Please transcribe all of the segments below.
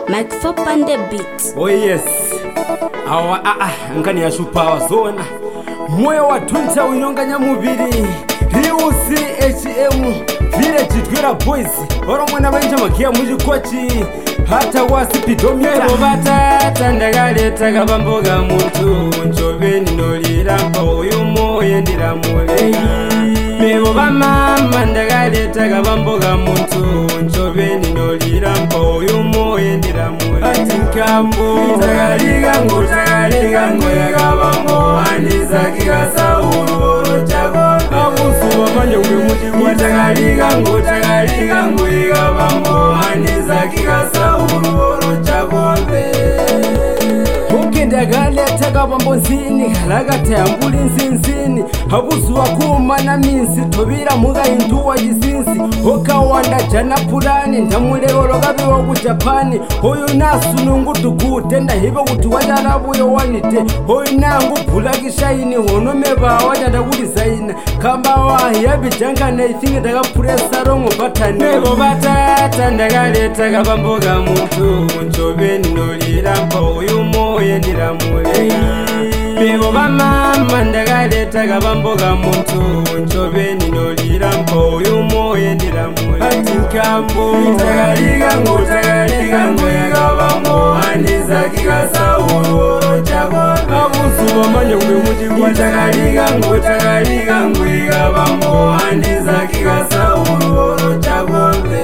Mike Fop and the beat. Oh yes. Awa ngani ya shupawa zona. Moyo wa tunta unyonganya mubiri. Riusi HM Village Twira Boys. Oro mwana banje makia mujikochi. Hata wasipidomira bata tandagale takabamboga muntu njobeni nolira uyu moyo ndiramule. Mebo bamama ndagale takabamboga muntu njobeni nolira uyu moyo ndiramule. Atinkambo tagaliga ngo yagabambo andiza kigasa ururo chago abusu babanye mujigwa tagaliga ngo yagabambo andiza kigasa ururo chagombe ukindagale takabambo nzini halagate ambuli nzinzini abusu wakumana minsi tobira muga intuwa jisinsi okawanda jana pulani ndamulero logabe wa ku Japani oyu nasunungu tukute ndahiba kuti wajarabu yo wanite oyu nangu pulakishaini hono meba wajada kuti zaina kamba wa yabijanga na ithingi daga pressa rongo batani nebo batata ndagaleta kabamboga muntu njobeni nolira uyu moyo ndiramule. Bebo bamama ndagaleta kabamboga muntu njobeni nolira uyu moyo ndiramule. Atinkambo tagaliga ngo yagabambo andiza kigasa ururo chago abusu bamanye mujigwa tagaliga ngo yagabambo andiza kigasa ururo chagombe.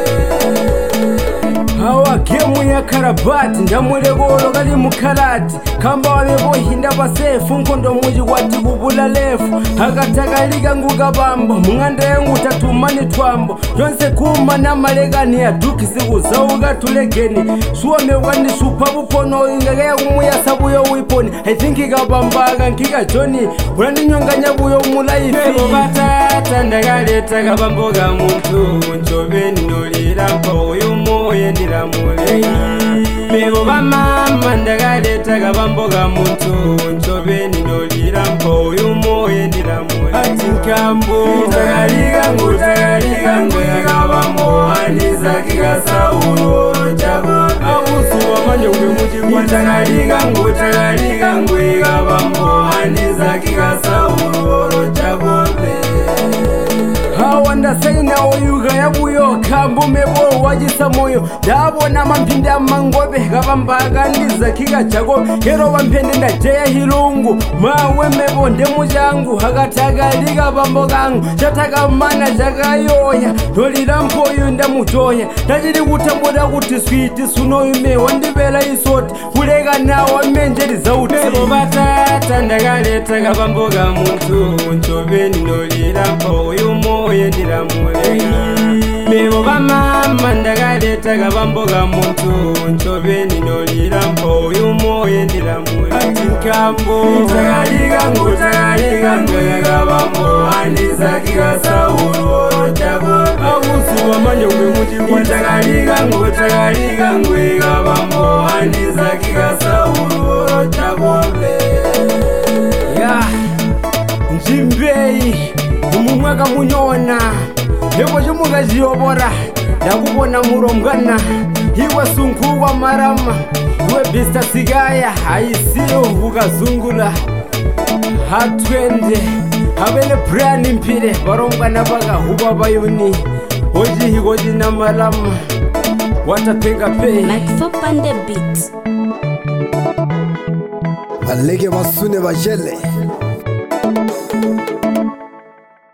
Hawa gemu ya karabati ndamulegolo gali mukarati kamba wabebo hinda basefu nkondo muji wati kubula lefu hakatagaliga ngugabambo munganda yangu tatumani twambo yonse kuma na malegani ya duki siku zauga tulegeni suwame wani supabupono ingagaya kumuya sabuyo wiponi I think igabambaga nkika joni ulandi nyonganya buyo mulaifi nebo batata ndagaleta kabamboga muntu njobeni nolira uyu moyo ndiramule. Bebo bamama ndagaleta kabamboga muntu njobeni nolira uyu moyo ndiramule. Atinkambo tagaliga ngo yagabambo andiza kigasa ururo chago abusu wamanye mujigwa tagaliga ngo yagabambo andiza kigasa ururo chagombe. Hawanda saina oyuga yabuyo kambu mebo wajisa moyo ndabona mampinda mangobe kabambaga ndiza kiga chago hero bampende ndajeya hilungu mawe mebo ndemujangu hakatagaliga bambogangu chataka mana jagayoya dolira mpoyo ndamujoya ndajiri kutamboda kuti switi suno ime wandibela isoti kulega nawo menjeri zauti bebo batata ndagaleta kabamboga muntu njobeni nolira uyu moyo ndiramule. Bebo bamama ndagaleta kabamboga muntu njobeni nolira uyu moyo ndiramule. Atinkambo tagaliga ngo yagabambo andiza kigasa ururo chago abusu wamanye mujigwa tagaliga ngo yagabambo andiza kigasa ururo chagombe. Njimbei umumwaka munyona hebo jumuga jiyobora ndakubona murombwana iwe sunku wa marama iwe bista sigaya aisiyo ukazungula hatwende habene brand mpire barombwana baga huba bayuni oji higodi na malama watapenga pay Mike Fop and the beat. Alege basune bajele